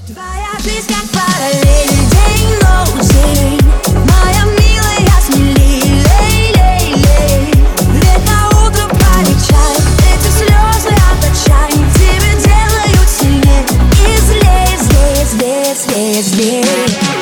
Твоя жизнь как параллель, день-ночь-день. Моя милая, смелей, лей-лей-лей. Ветка утро полегчает, эти слезы от отчаяния тебя делают сильнее. И злее, злее, злее, злее, злее.